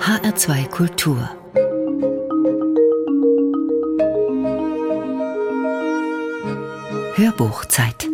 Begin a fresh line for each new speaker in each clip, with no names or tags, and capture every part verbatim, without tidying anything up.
H R zwei Kultur. Hörbuchzeit.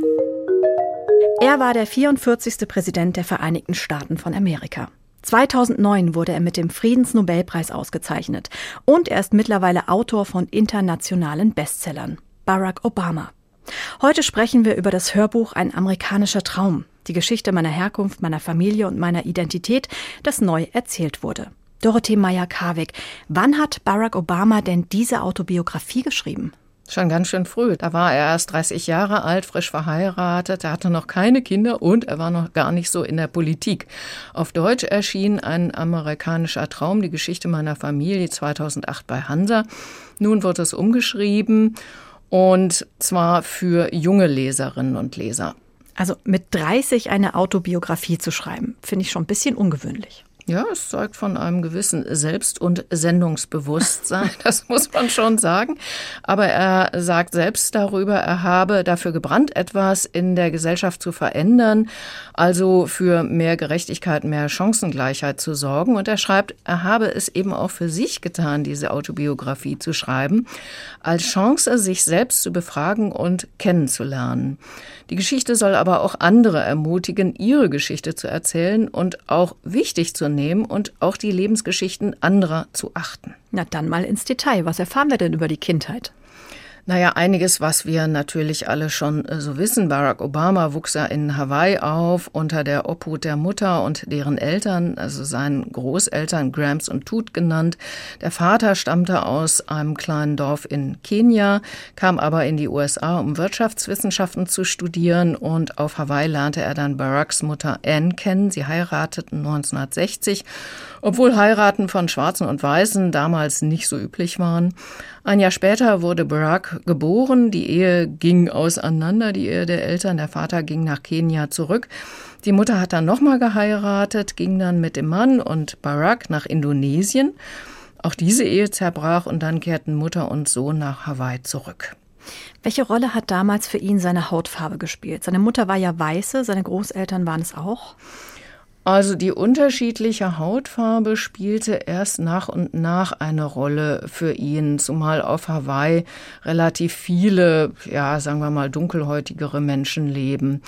Er war der vierundvierzigste Präsident der Vereinigten Staaten von Amerika. zweitausendneun wurde er mit dem Friedensnobelpreis ausgezeichnet und er ist mittlerweile Autor von internationalen Bestsellern. Barack Obama. Heute sprechen wir über das Hörbuch Ein amerikanischer Traum, die Geschichte meiner Herkunft, meiner Familie und meiner Identität, das neu erzählt wurde. Dorothee Meyer-Karwig, wann hat Barack Obama denn diese Autobiografie geschrieben?
Schon ganz schön früh. Da war er erst dreißig Jahre alt, frisch verheiratet. Er hatte noch keine Kinder und er war noch gar nicht so in der Politik. Auf Deutsch erschien Ein amerikanischer Traum, die Geschichte meiner Familie, zweitausendacht bei Hansa. Nun wird es umgeschrieben und zwar für junge Leserinnen und Leser.
Also mit dreißig eine Autobiografie zu schreiben, finde ich schon ein bisschen ungewöhnlich.
Ja, es zeugt von einem gewissen Selbst- und Sendungsbewusstsein, das muss man schon sagen. Aber er sagt selbst darüber, er habe dafür gebrannt, etwas in der Gesellschaft zu verändern, also für mehr Gerechtigkeit, mehr Chancengleichheit zu sorgen. Und er schreibt, er habe es eben auch für sich getan, diese Autobiografie zu schreiben, als Chance, sich selbst zu befragen und kennenzulernen. Die Geschichte soll aber auch andere ermutigen, ihre Geschichte zu erzählen und auch wichtig zu nehmen und auch die Lebensgeschichten anderer zu achten.
Na dann mal ins Detail. Was erfahren wir denn über die Kindheit?
Naja, einiges, was wir natürlich alle schon so wissen. Barack Obama wuchs ja in Hawaii auf, unter der Obhut der Mutter und deren Eltern, also seinen Großeltern, Gramps und Tut genannt. Der Vater stammte aus einem kleinen Dorf in Kenia, kam aber in die U S A, um Wirtschaftswissenschaften zu studieren. Und auf Hawaii lernte er dann Baracks Mutter Ann kennen. Sie heirateten neunzehnhundertsechzig, obwohl Heiraten von Schwarzen und Weißen damals nicht so üblich waren. Ein Jahr später wurde Barack geboren. Die Ehe ging auseinander, die Ehe der Eltern. Der Vater ging nach Kenia zurück. Die Mutter hat dann nochmal geheiratet, ging dann mit dem Mann und Barack nach Indonesien. Auch diese Ehe zerbrach und dann kehrten Mutter und Sohn nach Hawaii zurück.
Welche Rolle hat damals für ihn seine Hautfarbe gespielt? Seine Mutter war ja weiße, seine Großeltern waren es auch.
Also die unterschiedliche Hautfarbe spielte erst nach und nach eine Rolle für ihn, zumal auf Hawaii relativ viele, ja, sagen wir mal, dunkelhäutigere Menschen leben.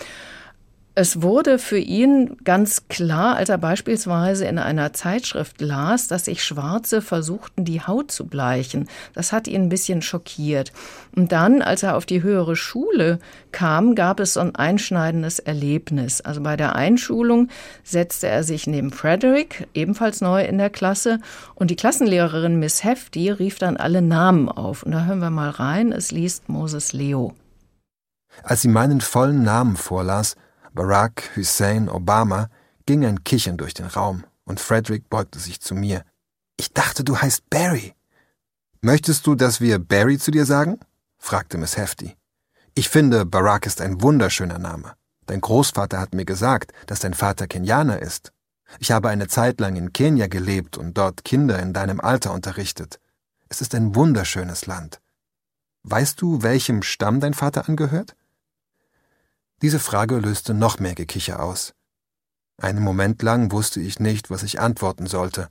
Es wurde für ihn ganz klar, als er beispielsweise in einer Zeitschrift las, dass sich Schwarze versuchten, die Haut zu bleichen. Das hat ihn ein bisschen schockiert. Und dann, als er auf die höhere Schule kam, gab es so ein einschneidendes Erlebnis. Also bei der Einschulung setzte er sich neben Frederick, ebenfalls neu in der Klasse, und die Klassenlehrerin Miss Hefti rief dann alle Namen auf. Und da hören wir mal rein, es liest Moses Leo.
Als sie meinen vollen Namen vorlas, Barack Hussein Obama, ging ein Kichern durch den Raum und Frederick beugte sich zu mir. »Ich dachte, du heißt Barry.« »Möchtest du, dass wir Barry zu dir sagen?« fragte Miss Hefti. »Ich finde, Barack ist ein wunderschöner Name. Dein Großvater hat mir gesagt, dass dein Vater Kenianer ist. Ich habe eine Zeit lang in Kenia gelebt und dort Kinder in deinem Alter unterrichtet. Es ist ein wunderschönes Land. Weißt du, welchem Stamm dein Vater angehört?« Diese Frage löste noch mehr Gekicher aus. Einen Moment lang wusste ich nicht, was ich antworten sollte.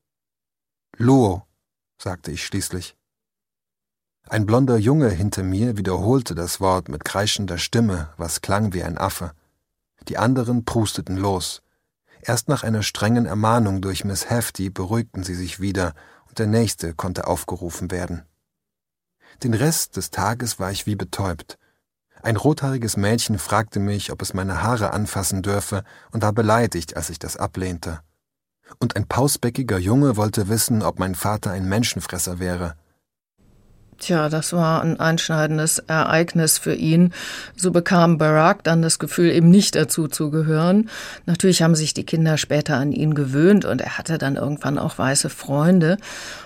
»Luo«, sagte ich schließlich. Ein blonder Junge hinter mir wiederholte das Wort mit kreischender Stimme, was klang wie ein Affe. Die anderen prusteten los. Erst nach einer strengen Ermahnung durch Miss Hefti beruhigten sie sich wieder und der Nächste konnte aufgerufen werden. Den Rest des Tages war ich wie betäubt. Ein rothaariges Mädchen fragte mich, ob es meine Haare anfassen dürfe und war beleidigt, als ich das ablehnte. Und ein pausbäckiger Junge wollte wissen, ob mein Vater ein Menschenfresser wäre.
Tja, das war ein einschneidendes Ereignis für ihn. So bekam Barack dann das Gefühl, eben nicht dazu zu gehören. Natürlich haben sich die Kinder später an ihn gewöhnt und er hatte dann irgendwann auch weiße Freunde.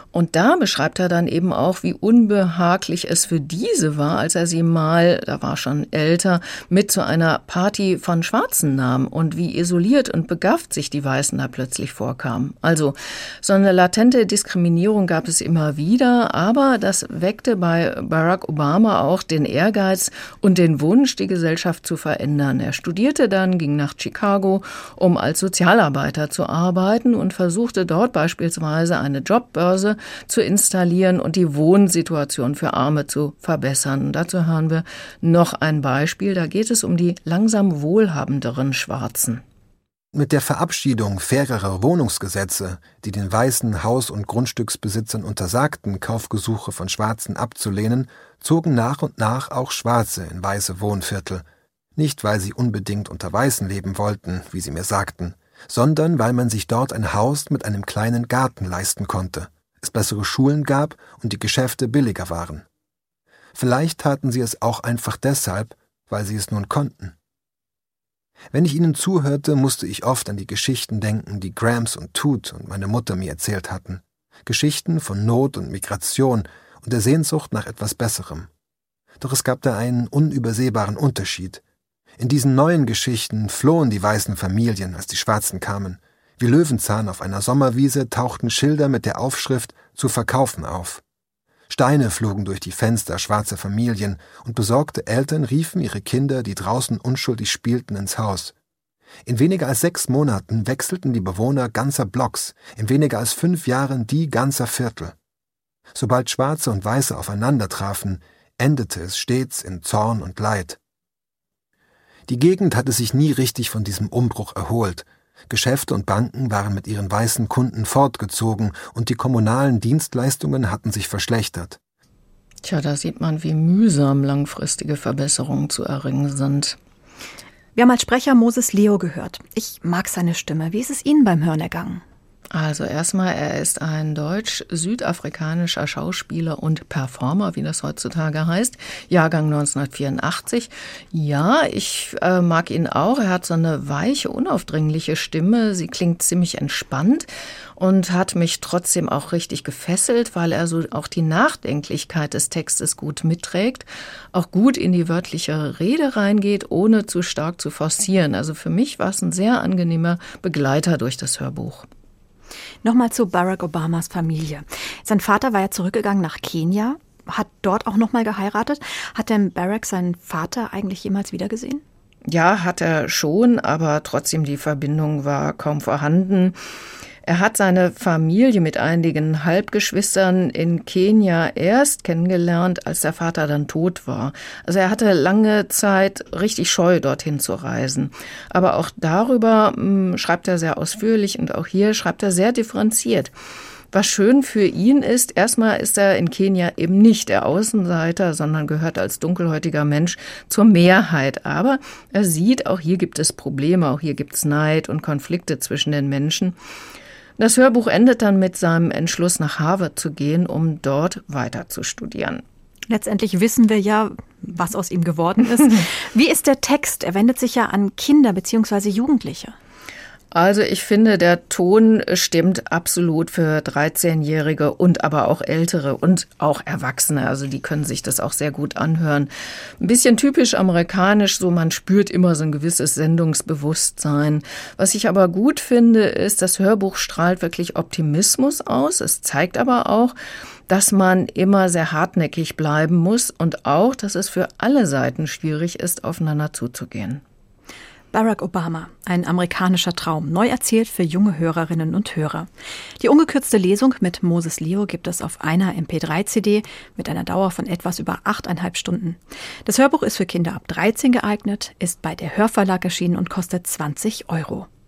Und da beschreibt er dann eben auch, wie unbehaglich es für diese war, als er sie mal, da war schon älter, mit zu einer Party von Schwarzen nahm und wie isoliert und begafft sich die Weißen da plötzlich vorkamen. Also so eine latente Diskriminierung gab es immer wieder, aber das weckte bei Barack Obama auch den Ehrgeiz und den Wunsch, die Gesellschaft zu verändern. Er studierte dann, ging nach Chicago, um als Sozialarbeiter zu arbeiten und versuchte dort beispielsweise eine Jobbörse zu installieren und die Wohnsituation für Arme zu verbessern. Und dazu hören wir noch ein Beispiel. Da geht es um die langsam wohlhabenderen Schwarzen.
Mit der Verabschiedung fairerer Wohnungsgesetze, die den weißen Haus- und Grundstücksbesitzern untersagten, Kaufgesuche von Schwarzen abzulehnen, zogen nach und nach auch Schwarze in weiße Wohnviertel. Nicht, weil sie unbedingt unter Weißen leben wollten, wie sie mir sagten, sondern weil man sich dort ein Haus mit einem kleinen Garten leisten konnte, es bessere Schulen gab und die Geschäfte billiger waren. Vielleicht taten sie es auch einfach deshalb, weil sie es nun konnten. Wenn ich ihnen zuhörte, musste ich oft an die Geschichten denken, die Gramps und Toot und meine Mutter mir erzählt hatten. Geschichten von Not und Migration und der Sehnsucht nach etwas Besserem. Doch es gab da einen unübersehbaren Unterschied. In diesen neuen Geschichten flohen die weißen Familien, als die Schwarzen kamen. Wie Löwenzahn auf einer Sommerwiese tauchten Schilder mit der Aufschrift »Zu verkaufen« auf. Steine flogen durch die Fenster schwarzer Familien und besorgte Eltern riefen ihre Kinder, die draußen unschuldig spielten, ins Haus. In weniger als sechs Monaten wechselten die Bewohner ganzer Blocks, in weniger als fünf Jahren die ganzer Viertel. Sobald Schwarze und Weiße aufeinander trafen, endete es stets in Zorn und Leid. Die Gegend hatte sich nie richtig von diesem Umbruch erholt. Geschäfte und Banken waren mit ihren weißen Kunden fortgezogen und die kommunalen Dienstleistungen hatten sich verschlechtert.
Tja, da sieht man, wie mühsam langfristige Verbesserungen zu erringen sind.
Wir haben als Sprecher Moses Leo gehört. Ich mag seine Stimme. Wie ist es Ihnen beim Hören ergangen?
Also erstmal, er ist ein deutsch-südafrikanischer Schauspieler und Performer, wie das heutzutage heißt, Jahrgang neunzehnhundertvierundachtzig. Ja, ich äh, mag ihn auch. Er hat so eine weiche, unaufdringliche Stimme. Sie klingt ziemlich entspannt und hat mich trotzdem auch richtig gefesselt, weil er so auch die Nachdenklichkeit des Textes gut mitträgt, auch gut in die wörtliche Rede reingeht, ohne zu stark zu forcieren. Also für mich war es ein sehr angenehmer Begleiter durch das Hörbuch.
Nochmal zu Barack Obamas Familie. Sein Vater war ja zurückgegangen nach Kenia, hat dort auch nochmal geheiratet. Hat denn Barack seinen Vater eigentlich jemals wiedergesehen?
Ja, hat er schon, aber trotzdem die Verbindung war kaum vorhanden. Er hat seine Familie mit einigen Halbgeschwistern in Kenia erst kennengelernt, als der Vater dann tot war. Also er hatte lange Zeit richtig Scheu, dorthin zu reisen. Aber auch darüber mh, schreibt er sehr ausführlich und auch hier schreibt er sehr differenziert. Was schön für ihn ist, erstmal ist er in Kenia eben nicht der Außenseiter, sondern gehört als dunkelhäutiger Mensch zur Mehrheit. Aber er sieht, auch hier gibt es Probleme, auch hier gibt es Neid und Konflikte zwischen den Menschen. Das Hörbuch endet dann mit seinem Entschluss, nach Harvard zu gehen, um dort weiter zu studieren.
Letztendlich wissen wir ja, was aus ihm geworden ist. Wie ist der Text? Er wendet sich ja an Kinder bzw. Jugendliche.
Also ich finde, der Ton stimmt absolut für dreizehnjährige und aber auch ältere und auch Erwachsene. Also die können sich das auch sehr gut anhören. Ein bisschen typisch amerikanisch, so man spürt immer so ein gewisses Sendungsbewusstsein. Was ich aber gut finde, ist, das Hörbuch strahlt wirklich Optimismus aus. Es zeigt aber auch, dass man immer sehr hartnäckig bleiben muss und auch, dass es für alle Seiten schwierig ist, aufeinander zuzugehen.
Barack Obama, ein amerikanischer Traum, neu erzählt für junge Hörerinnen und Hörer. Die ungekürzte Lesung mit Moses Leo gibt es auf einer M P drei C D mit einer Dauer von etwas über achteinhalb Stunden. Das Hörbuch ist für Kinder ab dreizehn geeignet, ist bei der Hörverlag erschienen und kostet zwanzig Euro.